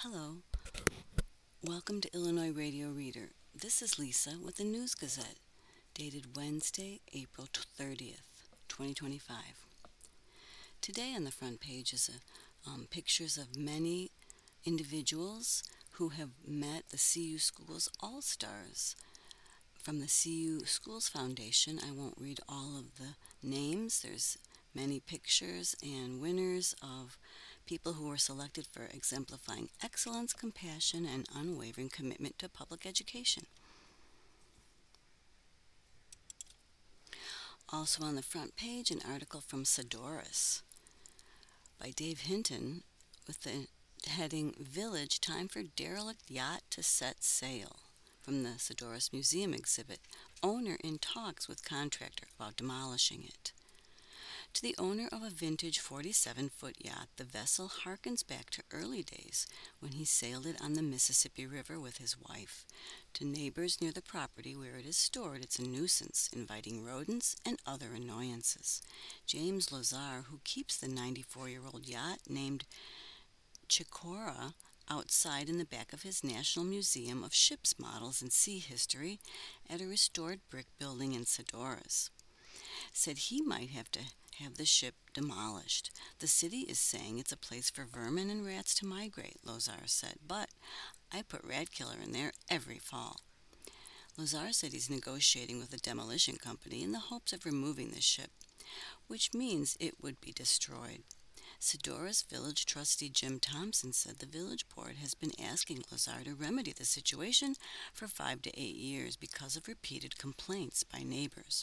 Hello, welcome to Illinois Radio Reader. This is Lisa with the News Gazette, dated Wednesday, April 30th, 2025. Today on the front page is pictures of many individuals who have met the CU Schools All-Stars. From the CU Schools Foundation, I won't read all of the names. There's many pictures and winners of people who were selected for exemplifying excellence, compassion, and unwavering commitment to public education. Also on the front page, an article from Sedoras by Dave Hinton with the heading Village Time for Derelict Yacht to Set Sail from the Sedoras Museum exhibit. Owner in talks with contractor about demolishing it. To the owner of a vintage 47-foot yacht, the vessel harkens back to early days when he sailed it on the Mississippi River with his wife. To neighbors near the property where it is stored, it's a nuisance, inviting rodents and other annoyances. James Lazar, who keeps the 94-year-old yacht named Chicora outside in the back of his National Museum of Ships Models and Sea History at a restored brick building in Sedoras, said he might have to have the ship demolished. The city is saying it's a place for vermin and rats to migrate, Lozar said, but I put rat killer in there every fall. Lozar said he's negotiating with a demolition company in the hopes of removing the ship, which means it would be destroyed. Sedoras village trustee Jim Thompson said the village board has been asking Lazar to remedy the situation for 5 to 8 years because of repeated complaints by neighbors.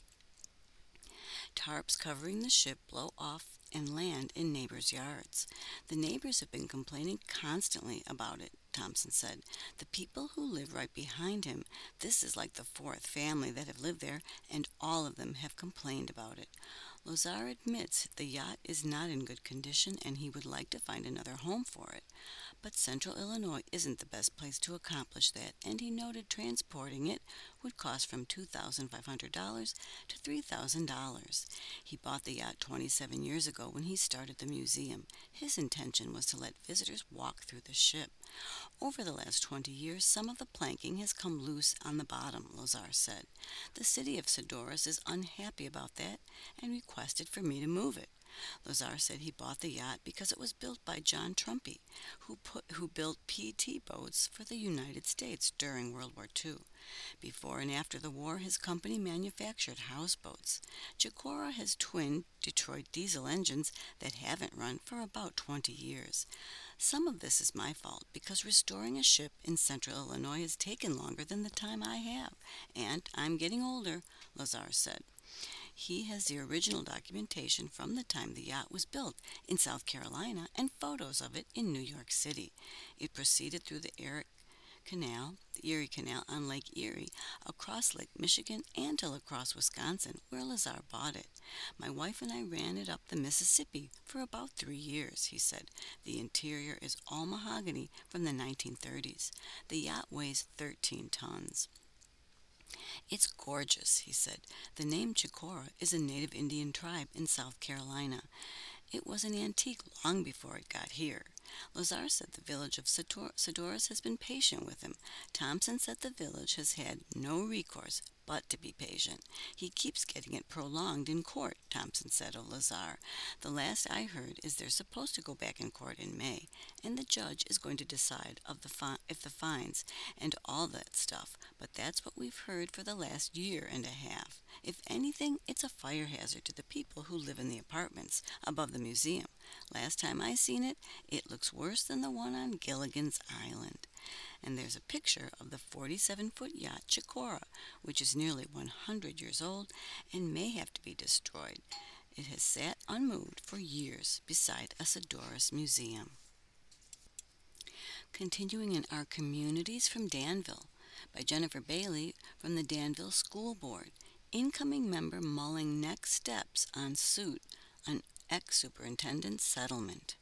Tarps covering the ship blow off and land in neighbors' yards. The neighbors have been complaining constantly about it, Thompson said. The people who live right behind him, this is like the fourth family that have lived there, and all of them have complained about it. Lozar admits the yacht is not in good condition and he would like to find another home for it. But central Illinois isn't the best place to accomplish that, and he noted transporting it would cost from $2,500 to $3,000. He bought the yacht 27 years ago when he started the museum. His intention was to let visitors walk through the ship. Over the last 20 years, some of the planking has come loose on the bottom, Lozar said. The city of Sedoras is unhappy about that and requested for me to move it. Lozar said he bought the yacht because it was built by John Trumpy, who built PT boats for the United States during World War II. Before and after the war, his company manufactured houseboats. Jacora has twin Detroit diesel engines that haven't run for about 20 years. Some of this is my fault because restoring a ship in central Illinois has taken longer than the time I have, and I'm getting older, Lazar said. He has the original documentation from the time the yacht was built in South Carolina and photos of it in New York City. It proceeded through the Erie Canal on Lake Erie, across Lake Michigan, and till across Wisconsin, where Lazar bought it. My wife and I ran it up the Mississippi for about 3 years, he said. The interior is all mahogany from the 1930s. The yacht weighs 13 tons. It's gorgeous, he said. The name Chicora is a native Indian tribe in South Carolina. It was an antique long before it got here. Lazar said the village of Sedoras has been patient with him. Thompson said the village has had no recourse but to be patient. He keeps getting it prolonged in court, Thompson said of Lazar. The last I heard is they're supposed to go back in court in May, and the judge is going to decide if the fines and all that stuff, but that's what we've heard for the last year and a half. If anything, it's a fire hazard to the people who live in the apartments above the museum. Last time I seen it, it looks worse than the one on Gilligan's Island. And there's a picture of the 47-foot yacht Chicora, which is nearly 100 years old and may have to be destroyed. It has sat unmoved for years beside a Sedoras museum. Continuing in our communities from Danville, by Jennifer Bailey from the Danville School Board. Incoming member mulling next steps on suit on ex-superintendent settlement.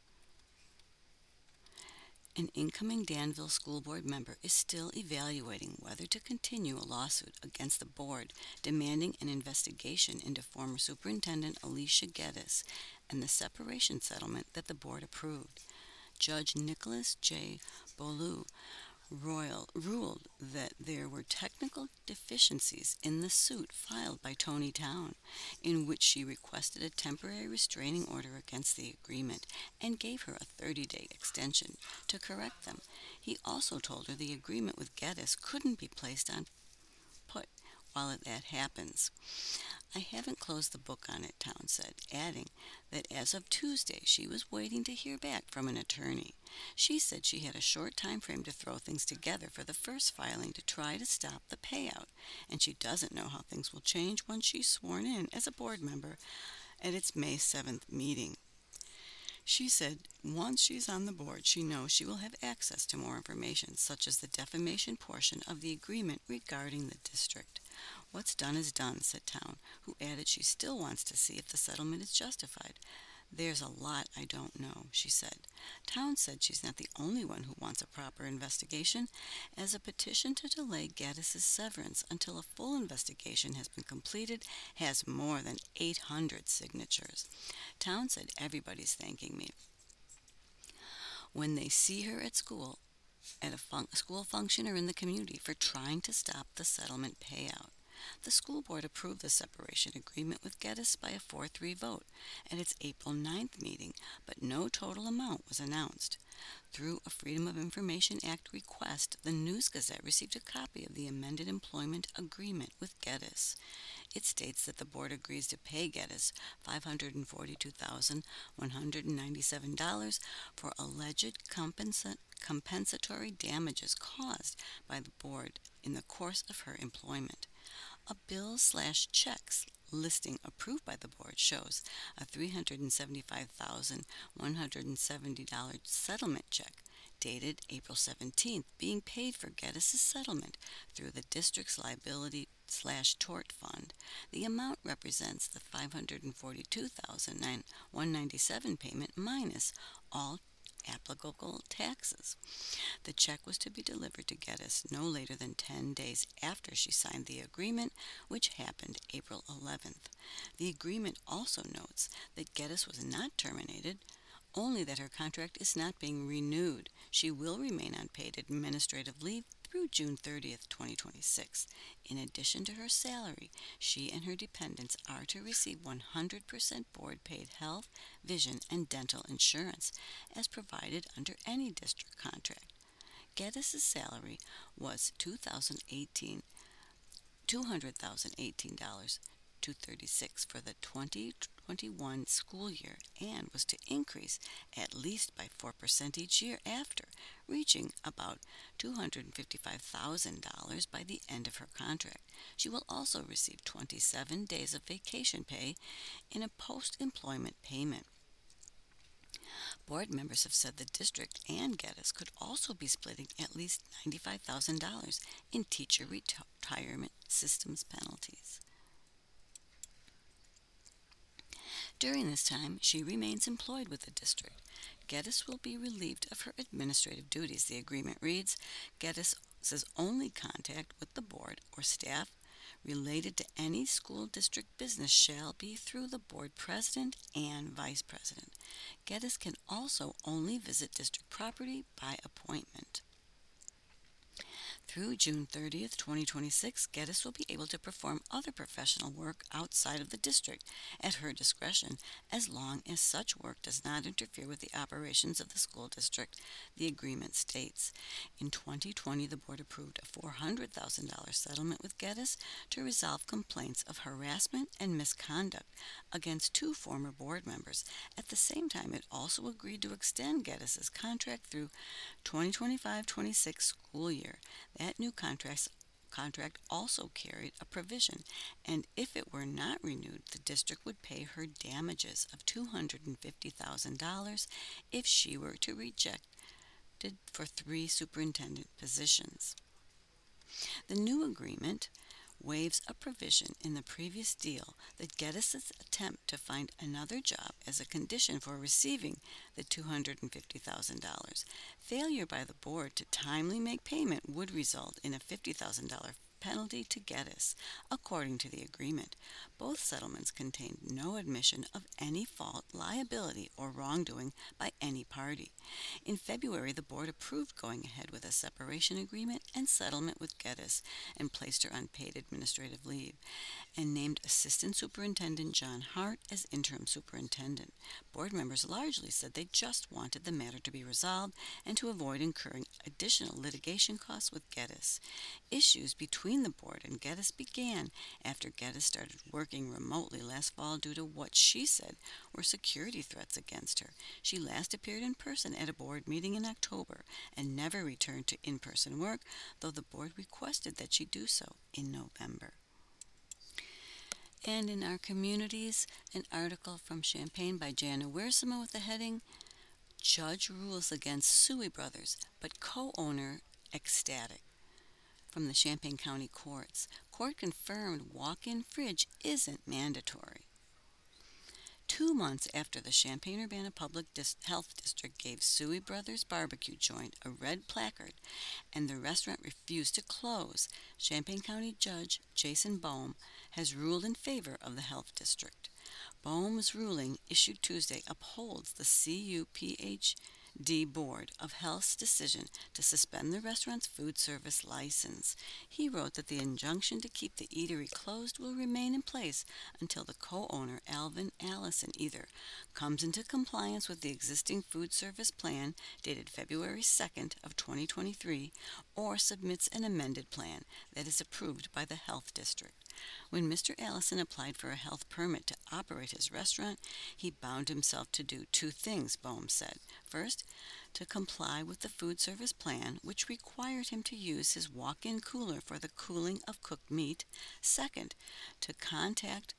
An incoming Danville School Board member is still evaluating whether to continue a lawsuit against the board demanding an investigation into former Superintendent Alicia Geddes and the separation settlement that the board approved. Judge Nicholas J. Bolu ruled that there were technical deficiencies in the suit filed by Tony Town, in which she requested a temporary restraining order against the agreement and gave her a 30-day extension to correct them. He also told her the agreement with Geddes couldn't be placed on put while that happens. I haven't closed the book on it, Town said, adding that as of Tuesday she was waiting to hear back from an attorney. She said she had a short time frame to throw things together for the first filing to try to stop the payout, and she doesn't know how things will change once she's sworn in as a board member at its May 7th meeting. She said once she's on the board, she knows she will have access to more information, such as the defamation portion of the agreement regarding the district. What's done is done, said Town, who added she still wants to see if the settlement is justified. There's a lot I don't know, she said. Town said she's not the only one who wants a proper investigation, as a petition to delay Geddes' severance until a full investigation has been completed has more than 800 signatures. Town said everybody's thanking me when they see her at school, at a school function or in the community, for trying to stop the settlement payout. The school board approved the separation agreement with Geddes by a 4-3 vote at its April 9th meeting, but no total amount was announced. Through a Freedom of Information Act request, the News Gazette received a copy of the amended employment agreement with Geddes. It states that the board agrees to pay Geddes $542,197 for alleged compensatory damages caused by the board in the course of her employment. A bills/checks listing approved by the board shows a $375,170 settlement check dated April 17th being paid for Geddes' settlement through the district's liability/tort fund. The amount represents the $542,197 payment minus all applicable taxes. The check was to be delivered to Geddes no later than 10 days after she signed the agreement, which happened April 11th. The agreement also notes that Geddes was not terminated, only that her contract is not being renewed. She will remain on paid administrative leave through June 30th, 2026. In addition to her salary, she and her dependents are to receive 100% board-paid health, vision, and dental insurance, as provided under any district contract. Geddes' salary was $200,018 for the 2021 school year, and was to increase at least by 4% each year after, reaching about $255,000 by the end of her contract. She will also receive 27 days of vacation pay in a post-employment payment. Board members have said the district and Geddes could also be splitting at least $95,000 in teacher retirement systems penalties. During this time, she remains employed with the district. Geddes will be relieved of her administrative duties, the agreement reads. Geddes' only contact with the board or staff related to any school district business shall be through the board president and vice president. Geddes can also only visit district property by appointment. Through June 30th, 2026, Geddes will be able to perform other professional work outside of the district at her discretion, as long as such work does not interfere with the operations of the school district, the agreement states. In 2020, the board approved a $400,000 settlement with Geddes to resolve complaints of harassment and misconduct against 2 former board members. At the same time, it also agreed to extend Geddes' contract through 2025-26 school year. That new contract also carried a provision, and if it were not renewed, the district would pay her damages of $250,000 if she were to reject for 3 superintendent positions. The new agreement waives a provision in the previous deal that Geddes' attempt to find another job as a condition for receiving the $250,000. Failure by the board to timely make payment would result in a $50,000 penalty to Geddes, according to the agreement. Both settlements contained no admission of any fault, liability, or wrongdoing by any party. In February, the board approved going ahead with a separation agreement and settlement with Geddes and placed her on paid administrative leave and named Assistant Superintendent John Hart as interim superintendent. Board members largely said they just wanted the matter to be resolved and to avoid incurring additional litigation costs with Geddes. Issues between the board and Geddes began after Geddes started working remotely last fall due to what she said were security threats against her. She last appeared in person at a board meeting in October and never returned to in-person work, though the board requested that she do so in November. And in our communities, an article from Champaign by Jana Wiersema with the heading, Judge Rules Against Suey Brothers, but Co-Owner Ecstatic. From the Champaign County Courts, court confirmed walk-in fridge isn't mandatory. 2 months after the Champaign-Urbana Public Health District gave Suey Brothers Barbecue Joint a red placard and the restaurant refused to close, Champaign County Judge Jason Boehm has ruled in favor of the Health District. Boehm's ruling, issued Tuesday, upholds the CUPHD Board of Health's decision to suspend the restaurant's food service license. He wrote that the injunction to keep the eatery closed will remain in place until the co-owner, Alvin Allison, either comes into compliance with the existing food service plan dated February 2nd of 2023 or submits an amended plan that is approved by the Health District. When Mr. Allison applied for a health permit to operate his restaurant, he bound himself to do 2 things, Boehm said. First, to comply with the food service plan, which required him to use his walk-in cooler for the cooling of cooked meat. Second, to contact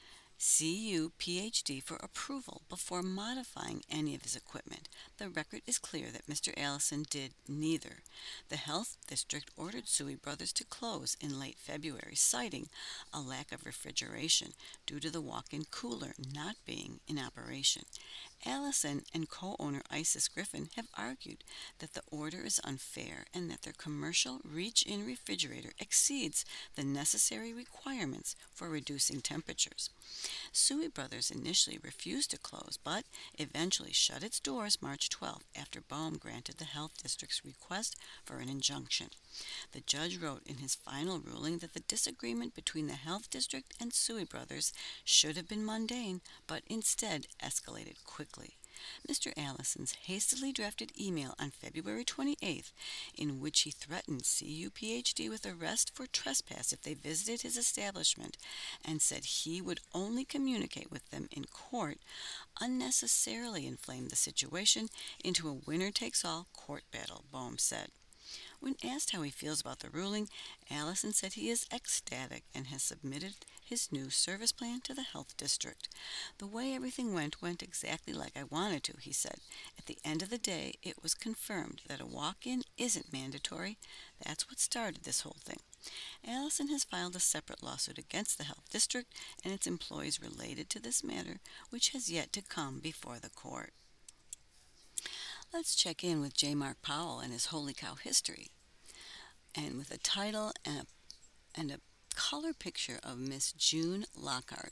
CUPHD for approval before modifying any of his equipment. The record is clear that Mr. Allison did neither. The Health District ordered Suey Brothers to close in late February, citing a lack of refrigeration due to the walk-in cooler not being in operation. Allison and co-owner Isis Griffin have argued that the order is unfair and that their commercial reach-in refrigerator exceeds the necessary requirements for reducing temperatures. Suey Brothers initially refused to close, but eventually shut its doors March 12th after Boehm granted the Health District's request for an injunction. The judge wrote in his final ruling that the disagreement between the Health District and Suey Brothers should have been mundane, but instead escalated quickly. Mr. Allison's hastily drafted email on February 28th, in which he threatened CUPHD with arrest for trespass if they visited his establishment and said he would only communicate with them in court, unnecessarily inflamed the situation into a winner-takes-all court battle, Boehm said. When asked how he feels about the ruling, Allison said he is ecstatic and has submitted his new service plan to the Health District. The way everything went exactly like I wanted to, he said. At the end of the day, it was confirmed that a walk-in isn't mandatory. That's what started this whole thing. Allison has filed a separate lawsuit against the Health District and its employees related to this matter, which has yet to come before the court. Let's check in with J. Mark Powell and his Holy Cow history, and with a title and a color picture of Miss June Lockhart.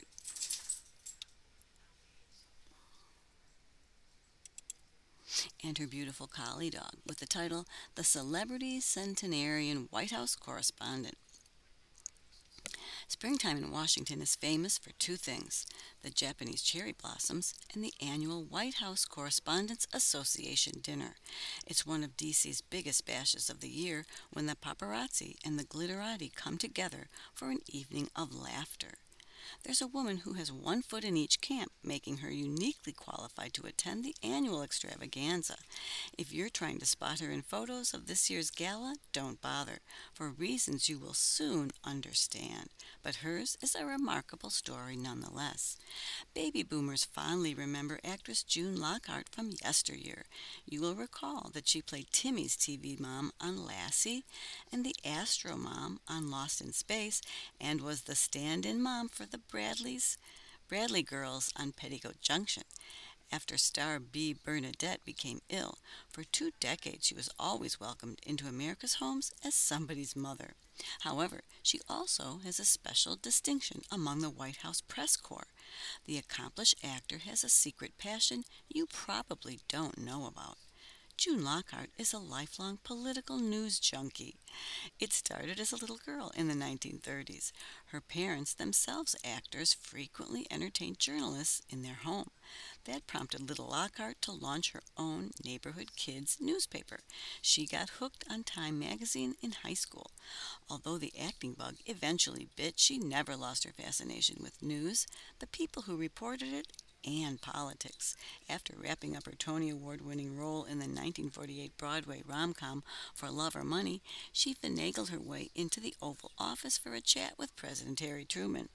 And her beautiful collie dog, with the title The Celebrity Centenarian White House Correspondent. Springtime in Washington is famous for 2 things: the Japanese cherry blossoms and the annual White House Correspondents Association dinner. It's one of DC's biggest bashes of the year when the paparazzi and the glitterati come together for an evening of laughter. There's a woman who has 1 foot in each camp, making her uniquely qualified to attend the annual extravaganza. If you're trying to spot her in photos of this year's gala, don't bother, for reasons you will soon understand. But hers is a remarkable story nonetheless. Baby boomers fondly remember actress June Lockhart from yesteryear. You will recall that she played Timmy's TV mom on Lassie and the Astro mom on Lost in Space, and was the stand-in mom for the Bradley girls on Petticoat Junction. After star Bea Bernadette became ill, for 2 decades she was always welcomed into America's homes as somebody's mother. However, she also has a special distinction among the White House press corps. The accomplished actor has a secret passion you probably don't know about. June Lockhart is a lifelong political news junkie. It started as a little girl in the 1930s. Her parents, themselves actors, frequently entertained journalists in their home. That prompted little Lockhart to launch her own neighborhood kids newspaper. She got hooked on Time magazine in high school. Although the acting bug eventually bit, she never lost her fascination with news, the people who reported it, and politics. After wrapping up her Tony Award winning role in the 1948 Broadway rom com For Love or Money, she finagled her way into the Oval Office for a chat with President Harry Truman.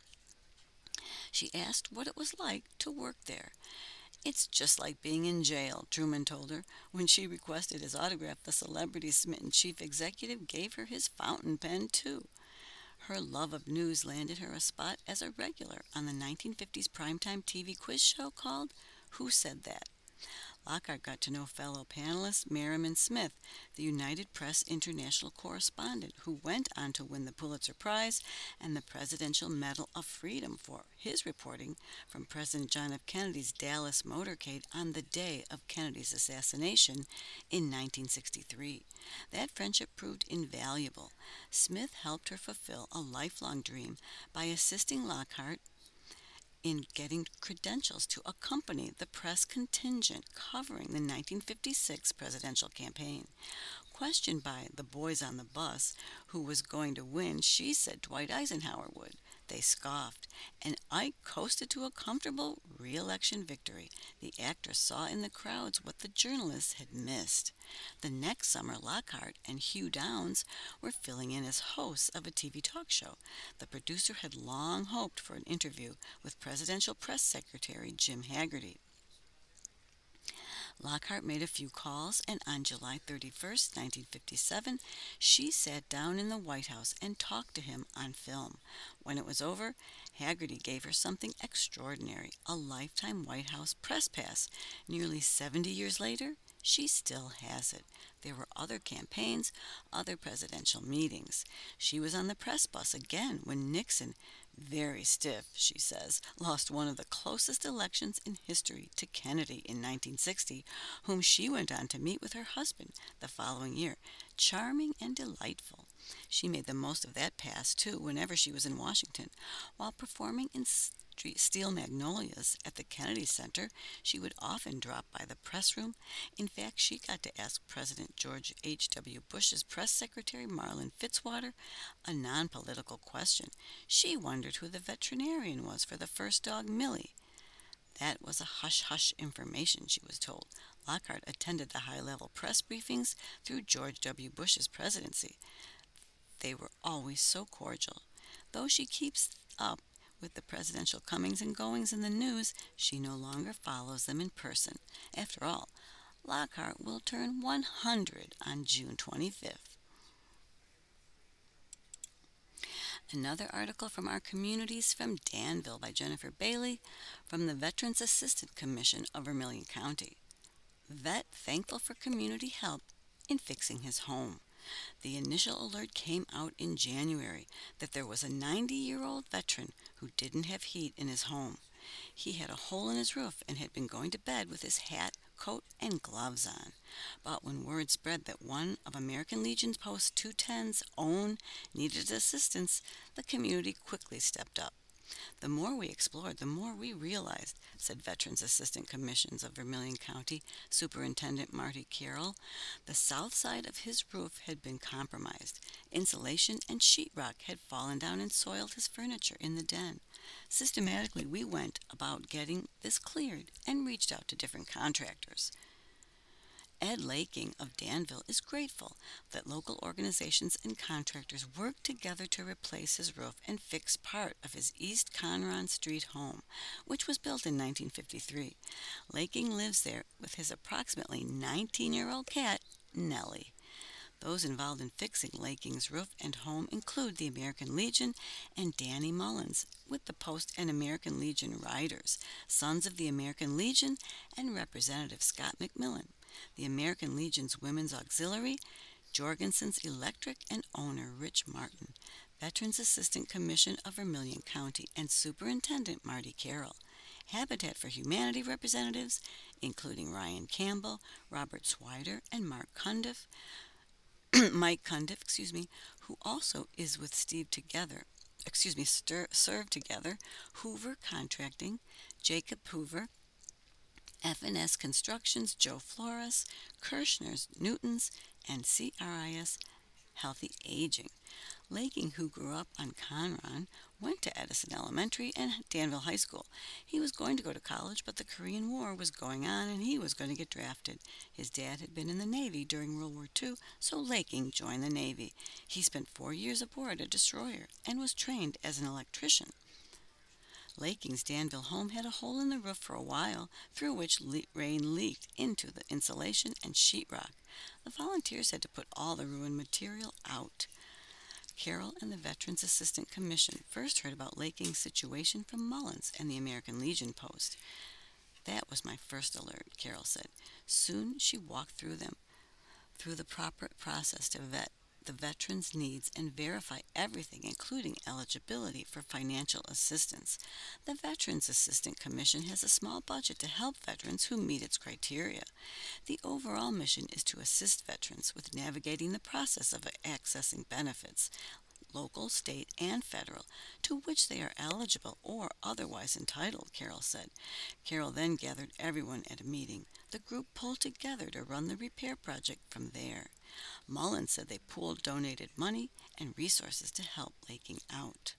She asked what it was like to work there. "It's just like being in jail," Truman told her. When she requested his autograph, the celebrity smitten chief executive gave her his fountain pen, too. Her love of news landed her a spot as a regular on the 1950s primetime TV quiz show called Who Said That? Lockhart got to know fellow panelist Merriman Smith, the United Press international correspondent, who went on to win the Pulitzer Prize and the Presidential Medal of Freedom for his reporting from President John F. Kennedy's Dallas motorcade on the day of Kennedy's assassination in 1963. That friendship proved invaluable. Smith helped her fulfill a lifelong dream by assisting Lockhart in getting credentials to accompany the press contingent covering the 1956 presidential campaign. Questioned by the boys on the bus who was going to win, she said Dwight Eisenhower would. They scoffed, and Ike coasted to a comfortable re-election victory. The actress saw in the crowds what the journalists had missed. The next summer, Lockhart and Hugh Downs were filling in as hosts of a TV talk show. The producer had long hoped for an interview with Presidential Press Secretary Jim Haggerty. Lockhart made a few calls, and on July 31st, 1957, she sat down in the White House and talked to him on film. When it was over, Haggerty gave her something extraordinary, a lifetime White House press pass. Nearly 70 years later, she still has it. There were other campaigns, other presidential meetings. She was on the press bus again when Nixon, very stiff, she says, lost one of the closest elections in history to Kennedy in 1960, whom she went on to meet with her husband the following year. Charming and delightful. She made the most of that pass, too, whenever she was in Washington. While performing in Steel Magnolias at the Kennedy Center, she would often drop by the press room. In fact, she got to ask President George H.W. Bush's press secretary, Marlin Fitzwater, a non-political question. She wondered who the veterinarian was for the first dog, Millie. That was a hush-hush information, she was told. Lockhart attended the high-level press briefings through George W. Bush's presidency. They were always so cordial. Though she keeps up with the presidential comings and goings in the news, she no longer follows them in person. After all, Lockhart will turn 100 on June 25th. Another article from our communities from Danville by Jennifer Bailey from the Veterans Assistance Commission of Vermilion County. Vet thankful for community help in fixing his home. The initial alert came out in January that there was a 90-year-old veteran who didn't have heat in his home. He had a hole in his roof and had been going to bed with his hat, coat, and gloves on. But when word spread that one of American Legion's Post 210's own needed assistance, the community quickly stepped up. "The more we explored, the more we realized," said Veterans Assistant Commissions of Vermilion County Superintendent Marty Carroll. The south side of his roof had been compromised. Insulation and sheetrock had fallen down and soiled his furniture in the den. Systematically, we went about getting this cleared and reached out to different contractors. Ed Laking of Danville is grateful that local organizations and contractors worked together to replace his roof and fix part of his East Conron Street home, which was built in 1953. Laking lives there with his approximately 19-year-old cat, Nellie. Those involved in fixing Laking's roof and home include the American Legion and Danny Mullins with the Post and American Legion Riders, Sons of the American Legion, and Representative Scott McMillan. The American Legion's Women's Auxiliary, Jorgensen's Electric, and owner Rich Martin, Veterans Assistant Commission of Vermilion County, and Superintendent Marty Carroll. Habitat for Humanity representatives, including Ryan Campbell, Robert Swider, and Mike Cundiff, who also is with Serve Together, Hoover Contracting, Jacob Hoover, FNS Constructions, Joe Flores, Kirshner's Newtons, and CRIS Healthy Aging. Laking, who grew up on Conron, went to Edison Elementary and Danville High School. He was going to go to college, but the Korean War was going on and he was going to get drafted. His dad had been in the Navy during World War II, so Laking joined the Navy. He spent 4 years aboard a destroyer and was trained as an electrician. Laking's Danville home had a hole in the roof for a while, through which rain leaked into the insulation and sheetrock. The volunteers had to put all the ruined material out. Carroll and the Veterans Assistant Commission first heard about Laking's situation from Mullins and the American Legion Post. That was my first alert, Carroll said. Soon she walked through the proper process to vet the veterans' needs and verify everything, including eligibility for financial assistance. The Veterans Assistant Commission has a small budget to help veterans who meet its criteria. The overall mission is to assist veterans with navigating the process of accessing benefits, local, state, and federal, to which they are eligible or otherwise entitled, Carroll said. Carroll then gathered everyone at a meeting. The group pulled together to run the repair project from there. Mullins said they pooled donated money and resources to help Laking out.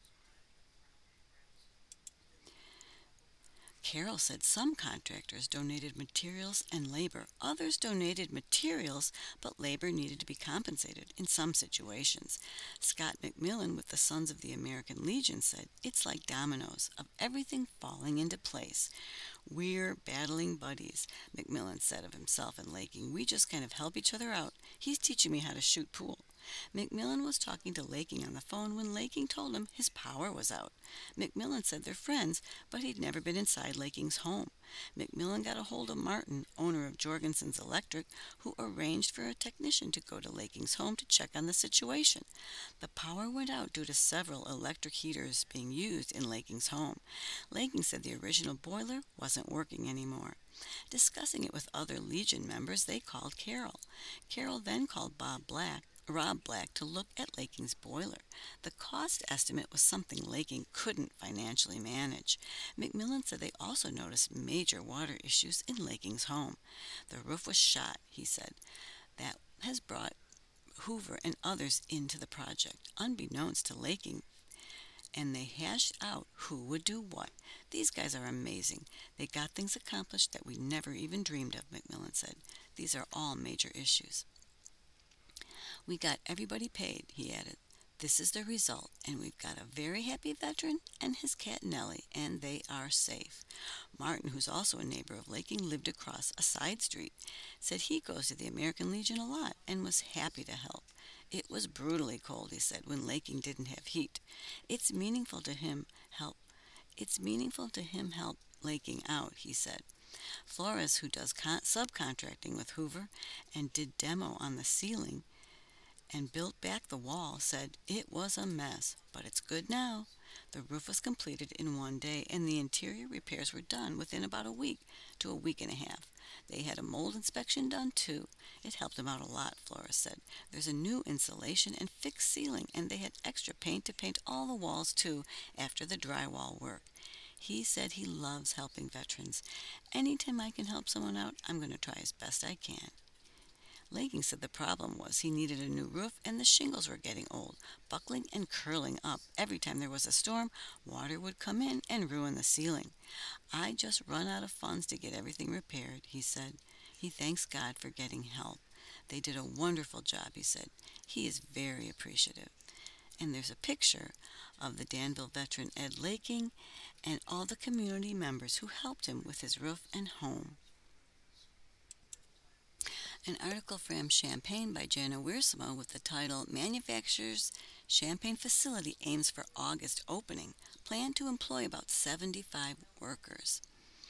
Carroll said some contractors donated materials and labor. Others donated materials, but labor needed to be compensated in some situations. Scott McMillan with the Sons of the American Legion said, "It's like dominoes, of everything falling into place. We're battling buddies," McMillan said of himself and Laking. "We just kind of help each other out. He's teaching me how to shoot pool." McMillan was talking to Laking on the phone when Laking told him his power was out. McMillan said they're friends, but he'd never been inside Laking's home. McMillan got a hold of Martin, owner of Jorgensen's Electric, who arranged for a technician to go to Laking's home to check on the situation. The power went out due to several electric heaters being used in Laking's home. Laking said the original boiler wasn't working anymore. Discussing it with other Legion members, they called Carroll. Carroll then called Rob Black to look at Laking's boiler. The cost estimate was something Laking couldn't financially manage. McMillan said they also noticed major water issues in Laking's home. The roof was shot, he said. That has brought Hoover and others into the project, unbeknownst to Laking, and they hashed out who would do what. "These guys are amazing. They got things accomplished that we never even dreamed of," McMillan said. "These are all major issues. We got everybody paid," he added. "This is the result, and we've got a very happy veteran and his cat Nellie, and they are safe." Martin, who's also a neighbor of Laking, lived across a side street, said he goes to the American Legion a lot and was happy to help. "It was brutally cold," he said, "when Laking didn't have heat. It's meaningful to him help Laking out," he said. Flores, who does subcontracting with Hoover and did demo on the ceiling and built back the wall, said, "It was a mess, but it's good now." The roof was completed in one day, and the interior repairs were done within about a week to a week and a half. They had a mold inspection done, too. It helped them out a lot, Flores said. "There's a new insulation and fixed ceiling, and they had extra paint to paint all the walls, too, after the drywall work." He said he loves helping veterans. "Anytime I can help someone out, I'm going to try as best I can." Laking said the problem was he needed a new roof and the shingles were getting old, buckling and curling up. Every time there was a storm, water would come in and ruin the ceiling. "I just run out of funds to get everything repaired," he said. He thanks God for getting help. "They did a wonderful job," he said. He is very appreciative. And there's a picture of the Danville veteran Ed Laking and all the community members who helped him with his roof and home. An article from Champaign by Jana Wiersma with the title Manufacturer's Champaign Facility Aims for August Opening, Plan to Employ About 75 Workers.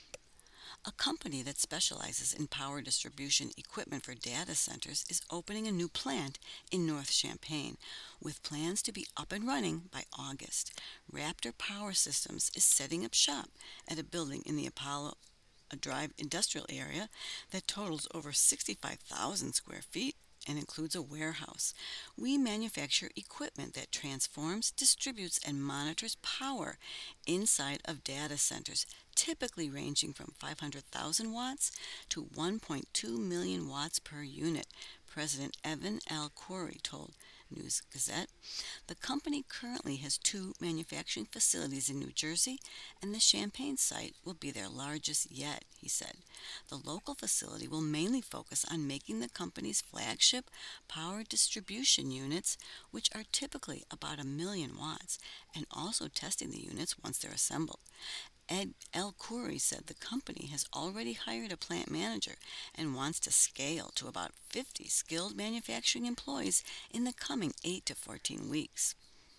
A company that specializes in power distribution equipment for data centers is opening a new plant in North Champaign, with plans to be up and running by August. Raptor Power Systems is setting up shop at a building in the Apollo Drive industrial area that totals over 65,000 square feet and includes a warehouse. We manufacture equipment that transforms, distributes, and monitors power inside of data centers, typically ranging from 500,000 watts to 1.2 million watts per unit, President Evan L. Corey told News Gazette. The company currently has two manufacturing facilities in New Jersey, and the Champaign site will be their largest yet, he said. The local facility will mainly focus on making the company's flagship power distribution units, which are typically about 1 million watts, and also testing the units once they're assembled. Ed L. Corey said the company has already hired a plant manager and wants to scale to about 50 skilled manufacturing employees in the coming 8 to 14 weeks.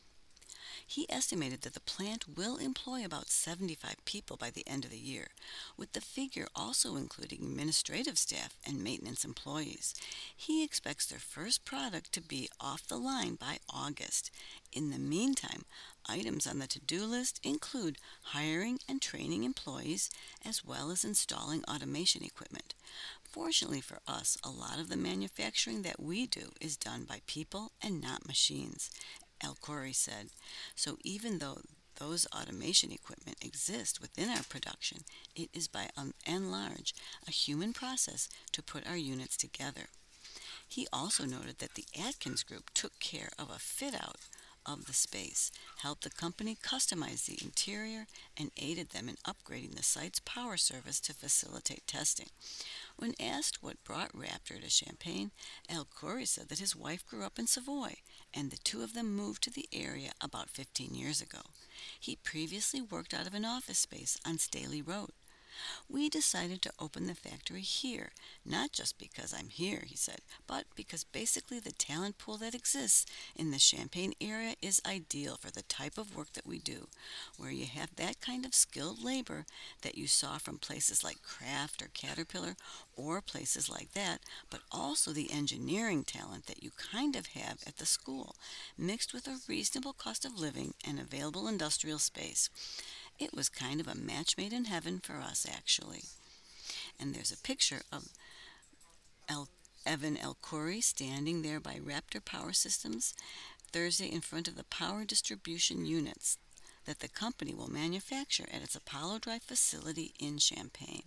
He estimated that the plant will employ about 75 people by the end of the year, with the figure also including administrative staff and maintenance employees. He expects their first product to be off the line by August. In the meantime, items on the to-do list include hiring and training employees, as well as installing automation equipment. Fortunately for us, a lot of the manufacturing that we do is done by people and not machines, El Corey said. So even though those automation equipment exist within our production, it is by and large a human process to put our units together. He also noted that the Atkins Group took care of a fit out of the space, helped the company customize the interior, and aided them in upgrading the site's power service to facilitate testing. When asked what brought Raptor to Champaign, El Corey said that his wife grew up in Savoy, and the two of them moved to the area about 15 years ago. He previously worked out of an office space on Staley Road. We decided to open the factory here, not just because I'm here, he said, but because basically the talent pool that exists in the Champaign area is ideal for the type of work that we do, where you have that kind of skilled labor that you saw from places like Kraft or Caterpillar or places like that, but also the engineering talent that you kind of have at the school, mixed with a reasonable cost of living and available industrial space. It was kind of a match made in heaven for us, actually. And there's a picture of El- Evan L. Corey standing there by Raptor Power Systems Thursday in front of the power distribution units that the company will manufacture at its Apollo Drive facility in Champaign.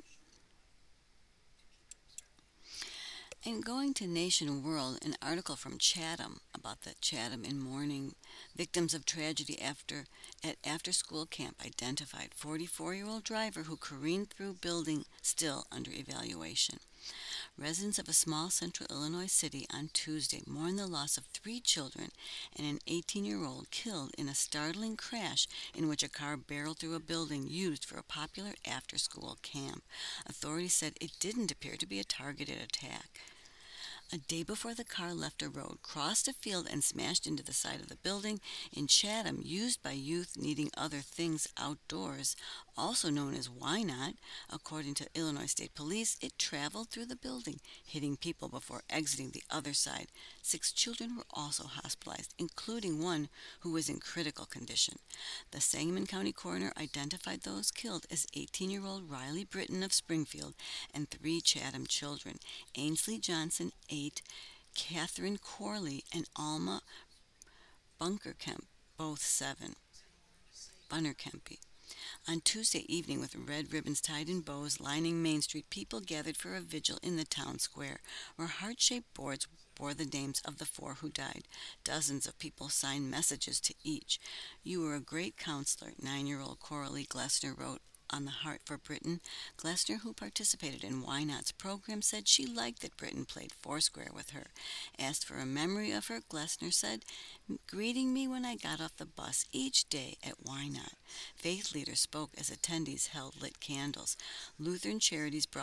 And going to Nation World, an article from Chatham about the Chatham in mourning. Victims of tragedy at after-school camp identified 44-year-old driver who careened through building still under evaluation. Residents of a small central Illinois city on Tuesday mourned the loss of 3 children and an 18-year-old killed in a startling crash in which a car barreled through a building used for a popular after-school camp. Authorities said it didn't appear to be a targeted attack. A day before the car left a road, crossed a field, and smashed into the side of the building in Chatham, used by youth needing other things outdoors, also known as Why Not. According to Illinois State Police, it traveled through the building, hitting people before exiting the other side. 6 children were also hospitalized, including one who was in critical condition. The Sangamon County coroner identified those killed as 18-year-old Riley Britton of Springfield and 3 Chatham children, Ainsley Johnson, 8, Catherine Corley, and Alma Bunkerkemp, both 7. Bunnerkempe. On Tuesday evening, with red ribbons tied in bows lining Main Street, people gathered for a vigil in the town square, where heart-shaped boards bore the names of the 4 who died. Dozens of people signed messages to each. "You were a great counselor," 9-year-old Coralie Glessner wrote on the Heart for Britton. Glessner, who participated in Why Not's program, said she liked that Britton played foursquare with her. Asked for a memory of her, Glessner said, "Greeting me when I got off the bus each day at Why Not." Faith leaders spoke as attendees held lit candles. Lutheran Charities brought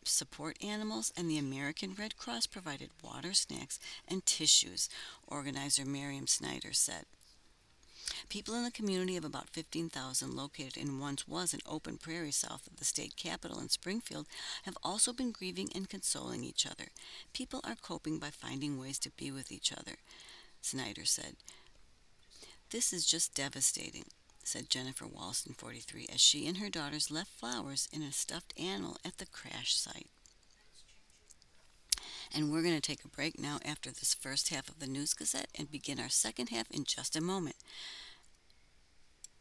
helped support animals, and the American Red Cross provided water, snacks, and tissues, organizer Miriam Snyder said. People in the community of about 15,000 located in once was an open prairie south of the state capital in Springfield have also been grieving and consoling each other. People are coping by finding ways to be with each other, Snyder said. This is just devastating, said Jennifer Walston, 43, as she and her daughters left flowers in a stuffed animal at the crash site. And we're going to take a break now after this first half of the News Gazette and begin our second half in just a moment.